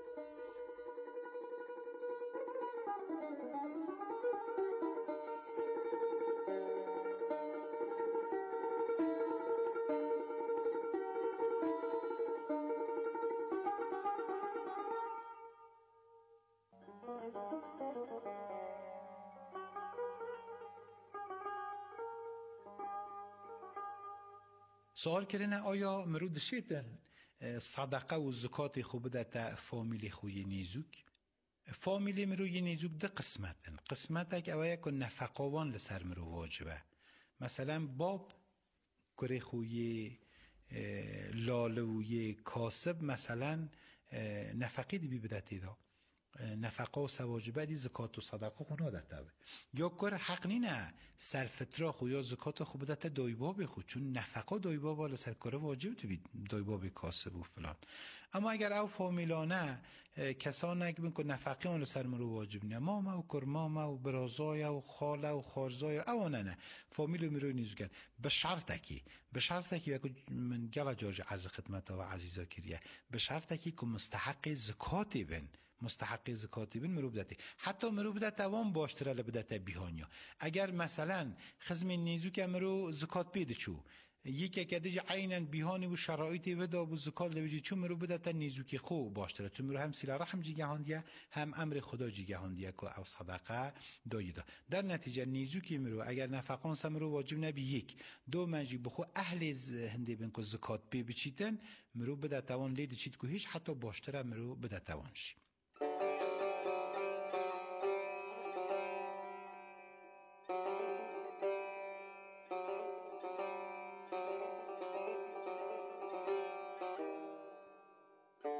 Speaker 10: سوال کردن آیا مرو دشیتن صدقه و زکات خوب ده تا فامیلی خوی نیزوک فامیلی مروی نیزوک ده قسمتن قسمت که اوه یک نفقاوان لسر مرو واجبه مثلا باب کره خوی لالوی کاسب مثلا نفقی دی بی بدتی دا نفقه و سواجبه دی زکات و صدقه خونه دته یا کار حق نینه سرفترا خو یا زکات خو بدته دایباب خو چون نفقه دایباب بالا سر کار واجب تو بید دایباب کاسب و فلان اما اگر او فامیلانه کسان نگبین که نفقه اون سر مرو واجب نه ماما و کرماما و برازای و خاله و خارزای اوانه نه فامیل مرو نیزگن به شرط که من گلا جاج عرض خدمت و عزیزا کریه به شرط که مستحق زکات بن مستحق زکات بن مرو بدته حتی مرو بدته وام باشتره لبدته بیهانیا اگر مثلا خزم نیزو که مرو زکات بیده چو یکی که دیگه عیناً بیهانی و شرایطی ودا و زکات لبیجی چون مرو بدته نیزو که خو باشتره چون مرو هم سیلا رحم جیگه هندیه هم امر خدا جیگه هندیه که او صدقه دایده در نتیجه نیزو که مرو اگر نفقان سمرو واجب نبی یک دو منجی بخو اهل هنده بین که زکات بی بچیتن مرو بدته وان لید چیت که هیچ حتی باشتره مرو بدته وانشی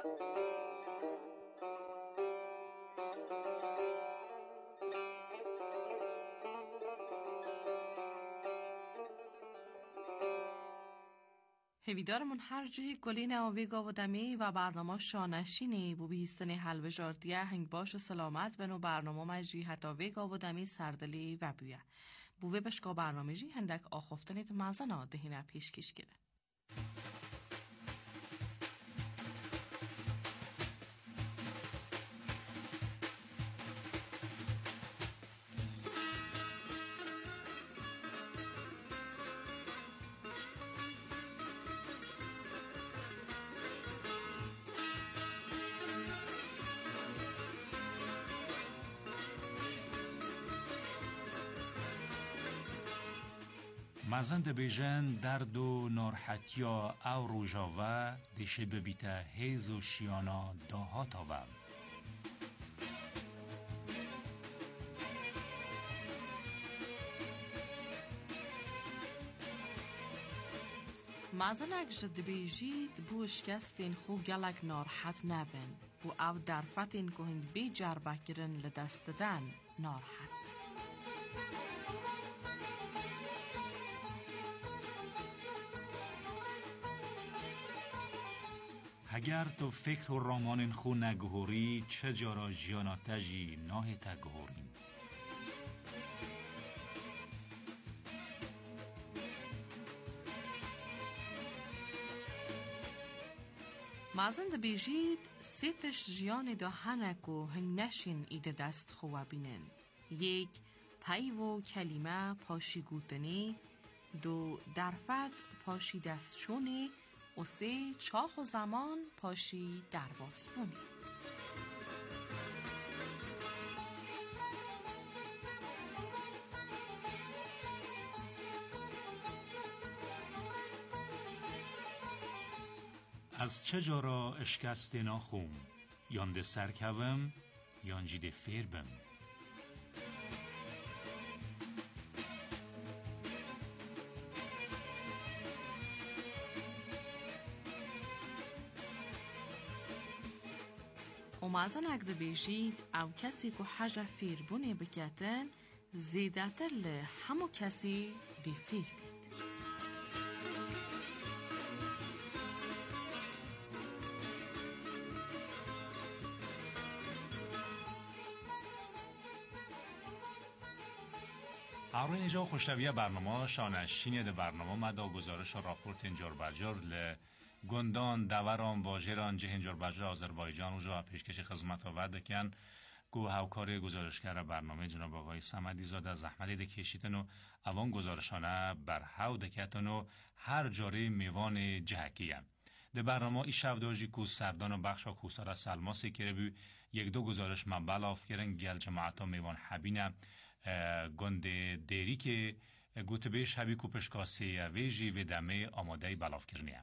Speaker 1: هویدارمون هر جایی گلین آوی گاودمی و برنامه شانشینی بو بیستن حلوه جارتیه هنگ باش و سلامت بنو برنامه مجی حتی وی گاودمی سردلی و بویه بوی بشکا برنامه جی هندک آخفتنیت مزنا دهینه پیش کش گره.
Speaker 2: مزن دبیجن درد و نارحتیا او روژاوه دیشه ببیته هیز و شیانا داها تاوه.
Speaker 1: مزن اگه دبیجید بو اشکستین خوب گلک نارحت نبین بو او درفتین که هنگ بی جربه کرن لدست دن نارحت بین.
Speaker 2: اگر تو فکر و رامان خو نگهوری چه جارا جیانا تجی ناه تگهوریم.
Speaker 1: مازند بیجید سیتش جیان دا هنکو هنگ نشین ایده دست خواه بینن. یک پی و کلمه پاشی گوتنی، دو درفت پاشی دستشونی و سه چاخ و زمان پاشی درباسپونی.
Speaker 2: از چه جارا اشکست ناخوم یانده سرکوم یانجیده فیر بم.
Speaker 1: و مازن اگده بیشید او کسی که حجه فیر بونه بکتن زیده تر له همو کسی دی فیر بید.
Speaker 2: آرون اینجا خوشتویه برنامه شانشینی ده برنامه مدا گزارش و راپورت انجار برجار ل گندان دوران واجران جه انجار برجار آذربایجان و جا پیشکش خدمت آورده کن گو هاوکار گزارشگر برنامه جناب آقای صمدی زاده زحمت ده کشیدن و اوان گزارشانه بر هاو دکتن و هر جاره میوان جهکیه. ده برنامه ای شفداجی کو سردان و بخشا کوسارا سلماسی که بی یک دو گزارش منبل آفگرن گل جماعتا میوان حبینه گند دیری که گوت بیش هبی کوپشکاسی ویجی و دمه آماده بلاف کرنیه.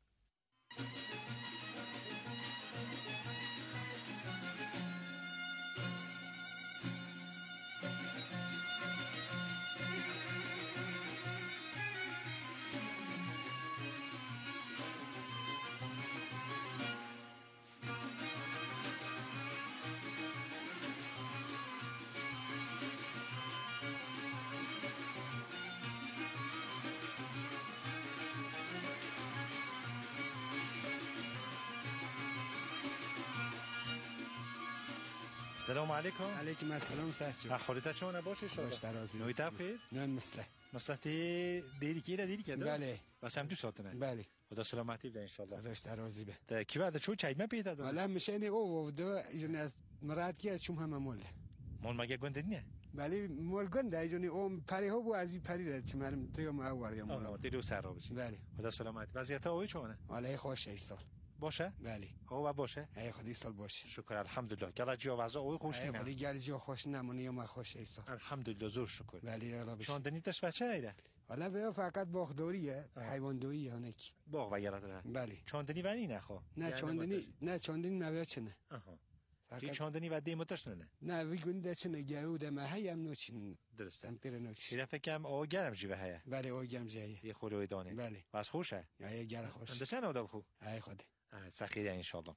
Speaker 4: سلام علیکم.
Speaker 11: علیکم السلام سرچو.
Speaker 4: اخوریت چون نباشه شما.
Speaker 11: باش درازی.
Speaker 4: نوی تپید؟
Speaker 11: نه مثلا
Speaker 4: دیری که
Speaker 11: بله.
Speaker 4: بس هم 2 ساعت نه.
Speaker 11: بله.
Speaker 4: خدا سلامتی بده ان شاء الله.
Speaker 11: خداش درازی به.
Speaker 4: تا کی بعد چو چایمه پیدا داد؟
Speaker 11: والا مشانی او و دو ایجون از مراد کی چوم هم مول.
Speaker 4: مول مگه گنده نه؟
Speaker 11: بله مول گنده ایجونی او پری ها بو از این پری رد چمرم تو ما اوار یا مول.
Speaker 4: تو سر را بشی.
Speaker 11: بله.
Speaker 4: خدا سلامتی. وضعیت اوی چونه؟
Speaker 11: والا خوش ایستال.
Speaker 4: باشه؟
Speaker 11: بله.
Speaker 4: او باشه؟
Speaker 11: ای خدای سال باشه.
Speaker 4: شکر الحمدلله. گلا جا وضع او خوش
Speaker 11: نه. خدای گل جا خوش نمونی ما خوش ایستال.
Speaker 4: الحمدلله زور شکر.
Speaker 11: بله الله بشه.
Speaker 4: چاندنی تاش بچه ایره؟
Speaker 11: والا ویا فقط باغداریه، حیوانداری هنکی.
Speaker 4: باغ وگرا داره.
Speaker 11: بله.
Speaker 4: چاندنی ونی نخوا.
Speaker 11: نه چاندنی نویا چنه.
Speaker 4: کی چاندنی و دیموتاش نه؟
Speaker 11: نه ویگونده چنه گیوده ما هیم نوچین.
Speaker 4: درسته.
Speaker 11: امپیر نوچ.
Speaker 4: یه فکرم آو گرم جیبه هیا.
Speaker 11: بله آو گرم جیه.
Speaker 4: یه خوری دانه.
Speaker 11: بله.
Speaker 4: بس خوشه.
Speaker 11: یا یه گل خوش.
Speaker 4: اندشن آدم خوب.
Speaker 11: ای خدا.
Speaker 4: سخیده انشالله.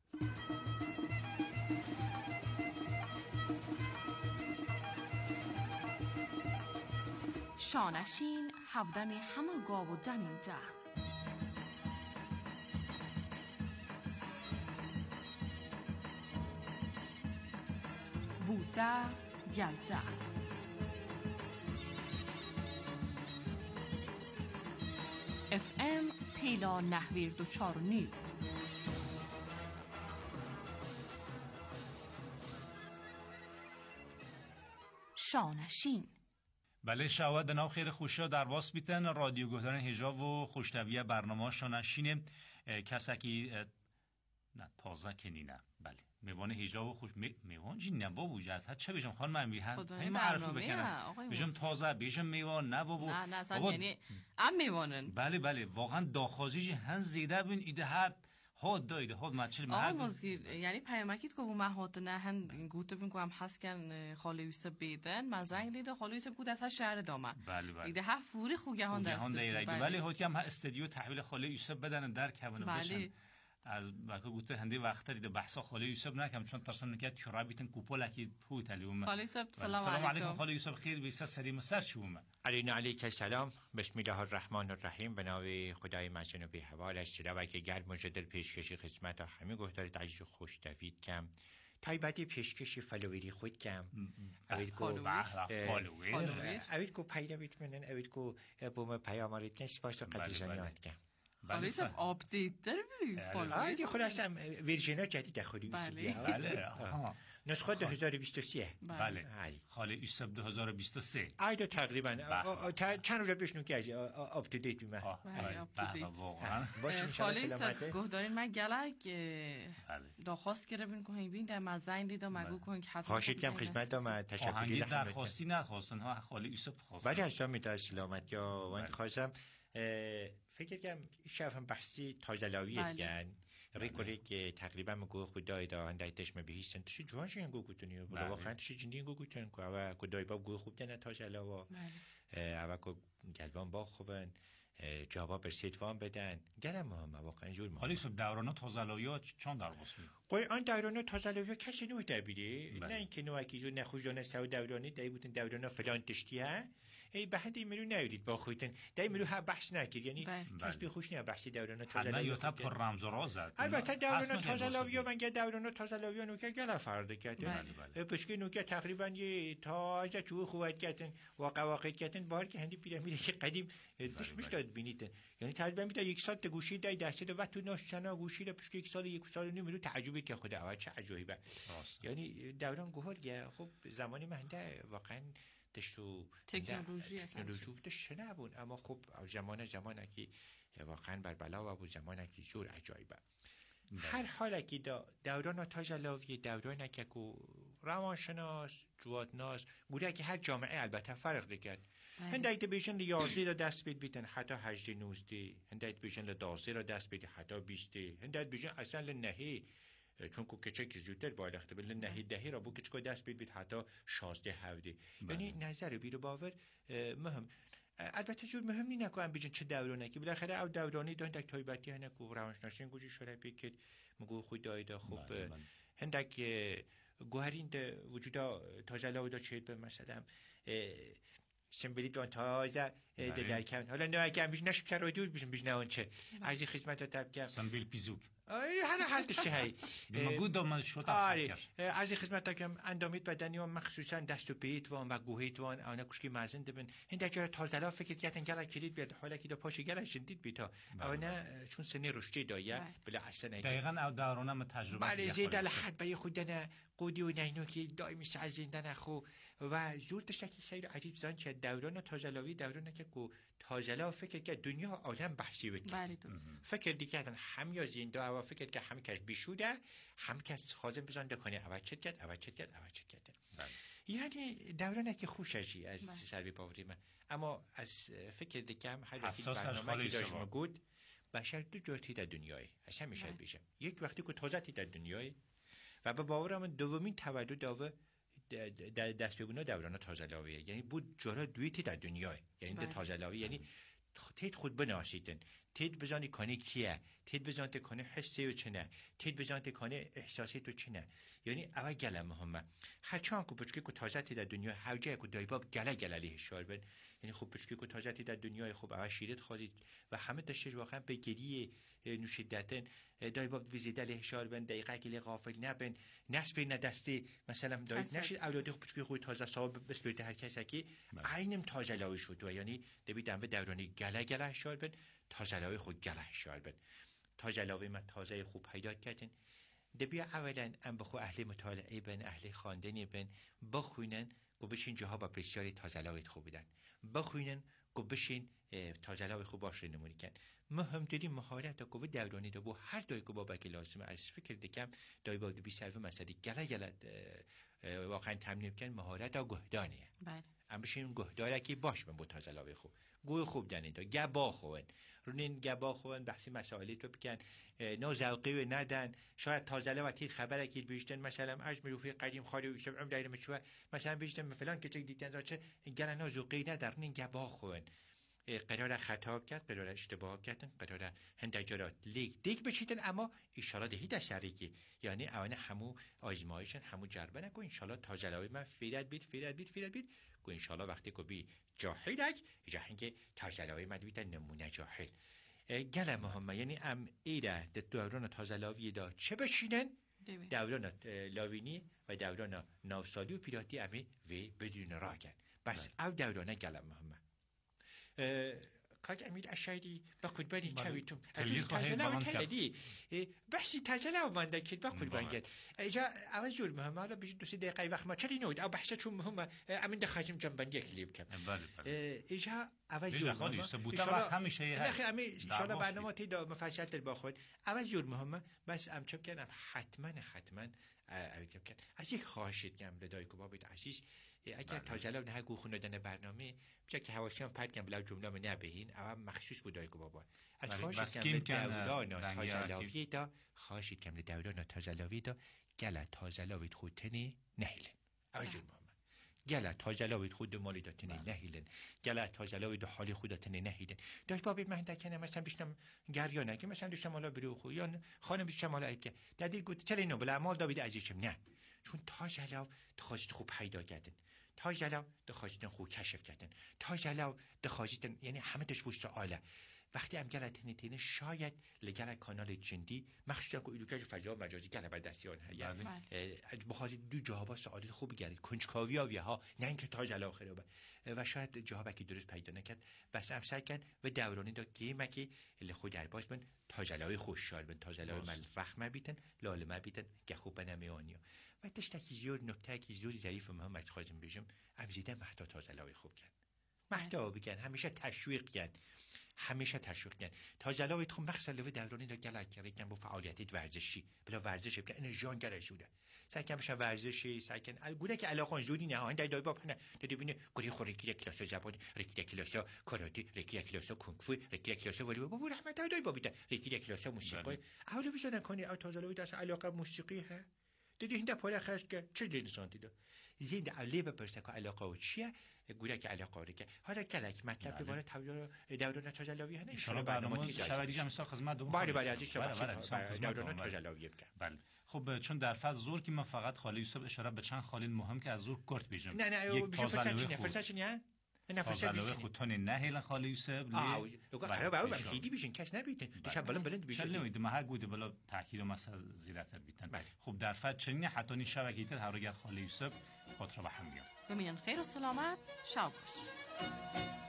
Speaker 1: شانشین هفدم همه گاو و دمینده بوده گلده FM پیلا نحویر 249 شانشین.
Speaker 2: بله شاود ناو خیر خوشا در واس بیتن رادیو گهدارن هجاب و خوشتویه برنامه شانشینه کسکی نه تازه کنی نه بله میوان هجاب و خوش میوان جی نبا بوجه از چه بجم خانم امی هم معرفی بکنم بجم تازه بجم میوان نه بابو
Speaker 1: نه اصلا یعنی ام میوانن
Speaker 2: بله واقعا داخازی جی هن زیده بین ایده ها هاد دایده هاد مچل
Speaker 1: آقای مزگیر یعنی پیامکیت که من هات نه هن گوته بین که هم حس کن خاله یوسف بیدن من زنگ لیده خاله یوسف بود از شهر دامن
Speaker 2: بله
Speaker 1: ایده ها فوری خوگهان دست
Speaker 2: بله هاتی هم استودیو تحویل خاله یوسف بدن در کبن بشن از باکو گوته هندی وقت دیده بحثا خاله یوسف نکم چون ترسم نکرد تیرا بیتن کوپولا کی پوت الیوم
Speaker 1: خاله یوسف سلام
Speaker 2: علیکم خاله یوسف خیر بیست سریم سر شوم
Speaker 12: علیک السلام بسم الله الرحمن الرحیم به نام خدای متعال و بی حوالش چرا که گرد مجدد پیشکشی خدمت همه گفتار عزیز خوش دوید کم تایباتی پیشکشی فالووری خود کم اوید کو پیدا بیت منن اوید کو بوم پیامارید کن سپاس و قدیسانیات کم
Speaker 1: خاله یوسف آپدیت در بی
Speaker 12: فالووری خلاصم ویرژن جدید خاله یوسف
Speaker 2: بله
Speaker 12: نسخه 2023
Speaker 2: بله خاله یوسف 2023
Speaker 12: ایدا تقریبا چند روز پیش نوکی از آپدیت بیمه
Speaker 2: واقعا
Speaker 1: خاله یوسف گهدارین من گلک داخواست کردم که ببین در مزین دیدم مگو کن که
Speaker 12: خواهشید کم خدمت دام تشکری
Speaker 2: درخواستی نخواستن ها خاله یوسف خواستن
Speaker 12: ولی اصلا میتونه سلامت یا من خواستم فکر کنم شب هم بحثی تاجلاویت کن ریکوری که تقریبا مگو خدای دا هندایتش مبیهیستن تشی جوانشی هنگو گوتونی و واقعا تشی جندی هنگو گوتون که اوه کدای باب گوی خوب دنه تاجلاوا اوه که گلوان با خوبن جوابا برسید وان بدن گلم مهمه واقعا جور مهمه
Speaker 2: حالی سب دورانو تازلاویا چون در باس می
Speaker 12: قوی آن دورانو تازلاویا کسی نوی تبیری نه اینکه نوی که جو نخوش دانه سو دورانی دایی بودن دورانو فلان تشتی ها ای به هندی مرو نویدید با خودتن دایی مرو ها بحث نکرد یعنی کس بی خوش نه بحثی دورانو
Speaker 2: تازلاویا تا پر رمز و رازد
Speaker 12: البته دورانو تازلاویا من گه دورانو تازلاویا نوکه گله فرده کردن پشکه نوکه تقریبا یه تازه چوب خوبت کردن واقع کردن بار که هندی پیرامید که قدیم دوش میشد بینید یعنی تقریبا میاد یک سال گوشی دای دسته و تو ناشنا گوشی رو پشت یک سال و نیم رو تعجبی که خدا اول چه عجایبه یعنی دوران گهر خب زمانی مهنده واقعا دشتو
Speaker 1: تکنولوژی
Speaker 12: دشت نبود اما خب زمانه که واقعا بر بلا و زمانه که جور عجایبه هر حالا که دوران تاجلاوی دوران که روانشناس جوادناس گوره که هر جامعه البته فرق دارد هندایت بیشن 11 را دست بیتن حتی 18 19 هندایت بیشن 12 را دست بیت حتی 20 هندایت بیشن اصلا نهی چون که چه زودتر باید اخته بل نهی دهی را بو که دست بیت حتی 16 17 یعنی نظر بیر باور مهم البته جور مهم نی نکنم بیشن چه دورانه که بالاخره او دورانی دون تک تایباتی هنه کو روانشناسی گوشی شده بیکت مگو خود دایده خوب هندک گوهرین ده وجودا تازلاو دا چهید به مثلا سنبیلیت وان تازه در کم حالا نه کم بیش نشب کرایدوش بیش نه آنچه عرضی خدمت تب کم
Speaker 2: سنبیل پیزوک
Speaker 12: هر دشته هایی
Speaker 2: مگود دامن شد
Speaker 12: عرضی خدمت کم اندامید بدنی و مخصوصا دست و پیت وان و گوهیت وان آنها کشکی مازن دبن هنده جای تازلا فکر کردن گله کلید بیاد حالا که دا پاشی گله شدید بیتا آنها چون سنی رشدی دایه بلا اصلا
Speaker 2: دقیقاً او دورانه من تجربه
Speaker 12: بله زیده لحد برای خودن قودی و نینو که دائمی سعزیندن خو و زور داشته که سیر عجیب زن که دوران تازلاوی دورانه که تازلا فکر که دنیا آدم بحثی بکن
Speaker 1: بله درست
Speaker 12: فکر دیگه هم یا زنده و فکر که همه کس بیشوده هم کس خازم بزنده کنه اوچت کرد یعنی دورانه که خوششی از سروی باوری من اما از فکر دیگه هم هر وقتی برنامه که داشت مگود بشر دو جورتی در دنیای از همیشه بیشه یک وقتی که تازتی در دنیای و به باورم دومین تولد داوه دست ببونه دوران تازلاویه یعنی بود جرا دویتی در دنیای یعنی در تازلاوی یعنی تیت خود بناسیدن تید بزانی کنی کیه، تید بزانی کنی حسی و چنه، تید بزانی کنی احساسی تو چنه. یعنی اول گله مهمه. هرچند که بچکی که تازه در دنیا حوجه که دایباب گله لیه شار بن. یعنی خوب بچکی که تازه در دنیای خوب اول شیرت خواهید و همه داشتش واقعا به گریه نوشیدتن دایباب بزیده لیه شار بن، دقیقه که غافل نبن، نسب ندستی مثلا دایب نشید اولادی خوب بچکی خود تازه صاحب بسپرده هر کسی که عینم تازه لاوی شد و یعنی دبی دنبه دورانی گله شار بن، تازه لاوی خود گله شار بن. تازه لاوی ما تازه خوب پیدا کردن. دبی اولا ام بخو اهل مطالعه بن، اهل خواندنی بن، بخوینن که بشین جاها با بسیاری تازه لاوی خوب بدن، بخوینن که بشین تازه لاوی خوب باشه نمونی کن. مهمترین مهارت که دورانی دو هر دوی که با بکی لازمه از فکر دکم دای با دبی سرف مسئله گله واقعا تمرین کن مهارت و گهدانیه.
Speaker 1: بله.
Speaker 12: ام بشین گهداره که باش من با تازه لاوی خوب گوی خوب دنید و گبا خوین رونین گبا خوین بحثی مسائلی تو بکن نو ذوقی و ندن شاید تازه لاوی خبره که بیشتن مثلا اج مروفی قدیم خالی و شب عمر دایر مشوا مثلا بیشتن فلان که چه دیدن چه گله نو ذوقی ندار رونین گبا خوین قرار خطا کرد، قرار اشتباه کردن، قرار هندجارات لیک بچیدن، اما ایشالا دهی در شریکی یعنی اوانه همو آزمایشن همو جربه نکن. انشالله تازه لاوی من فیرد بید که انشالله وقتی که بی جاهلک جاهن که تازه لاوی من بیت نمونه جاهل گله مهمه. یعنی ام ایره دوران تازه لاوی دا چه بچینن دوران لاوینی و دوران نوسالی و پیراتی امی وی بدون راگن بس او دورانه گله مهمه. کاج امیر اشعری با قربانی چویتون تازه‌لاو کردی بحثی تازه‌لاو مانده که با قربانی کرد اجا اول جور مهمه. حالا بیش 2 دقیقه وقت ما چلی نود او بحث چون مهمه امین دخاجم جنبندی کلیپ کم اجا اول جور مهمه
Speaker 2: ان همیشه
Speaker 12: ان شاء الله برنامه تی دا مفصل تر با خود اول جور مهمه. بس ام چپ کنم حتما از یک خواهشت کم لدای کو بابت عزیز اگر تازه‌لاو نه گو خوندن برنامه چه که حواسیان پرت کم بلا جمله من نبهین او مخصوص بودای کو بابا از خواهشت کم دوران تازه‌لاوی دا خواهشت کم دوران تازه‌لاوی دا گله تازه‌لاوی خودتنی نهیلن اول جور مهمه. گله تازه‌لاوی خود مالی داتنی نهیلن گله تازه‌لاوی دو حالی خودتنی نهیلن دای بابی من دکنه مثلا بیشتم گریانه که مثلا داشتم حالا برو خو یا خانم بیشتم حالا که دادی گفت چلی نو بلا مال داوید عزیزم نه چون تازه‌لاو خواست خوب پیدا کردن، تازه‌لاو خواستن خوب کشف کردن، تازه‌لاو خواستن یعنی همه دش بوست آله وقتی ام گلتنی تینه شاید لگل کانال جندی مخصوصا که ایلوکاج فضا مجازی گله بر دستیان هیا بخاطر دو جواب سوال خوب گردید کنجکاوی ها نه اینکه تازه‌لاو خرابه و شاید جوابی که درست پیدا نکرد بس ام سعی کن و دورانی دا گیمکی خود در باز من تازه‌لاوی خوششار بن تازه‌لاوی مل رحمه بیتن لالمه بیتن که خوب بنمیانیو و تشتکی زیاد نکته کی زیاد ظریف محمد خازم بشم ام زیده مهدا تازه‌لاوی خوب کن مهدا بگن همیشه تشویق کن تازه‌لاوی خو مخصوصا لو دورانی دا گله کردن با فعالیت ورزشی بلا ورزش بگن این جان گره شده سعی کن بشه ورزشی سعی کن گوده که علاقه زودی نه این دای باب نه دیدی ببینه گوری خوری کلاس زبان رکی کلاس کاراته رکی کلاس کونگ فو رکی کلاس والیبال بابا رحمت دای باب رکی کلاس موسیقی اولو بزنن کنی او تازه‌لاوی دست علاقه موسیقی ها دیدی این پاره خرج که چه جنسانتی دا زید علی به پرسه که علاقه و چیه گوره که علاقه رو که حالا کلک مطلب به باره دوران تازه‌لاوی هست ان شاء
Speaker 2: برنامه شبدی هم مثلا خدمت دوم
Speaker 12: بله از دوران تازه‌لاوی بکن.
Speaker 2: بله خب چون در فاز زور که من فقط خالی یوسف اشاره به چند خالی مهم که از زور کورت بیجم
Speaker 12: نه یک تازه‌لاوی
Speaker 2: نه تازه‌لاوی خودتون نه هیلن خالی یوسف
Speaker 12: قرار باو خیلی بیشن کس نبیتن تو بلند بیشن
Speaker 2: چه نمیدونم ما گوده بالا تاکید مثلا زیادتر بیتن. خب در فاز چنین حتی شبکه‌ای هر خالی یوسف خود رو به هم بیاد.
Speaker 1: ببینن خیر و سلامت شب باش.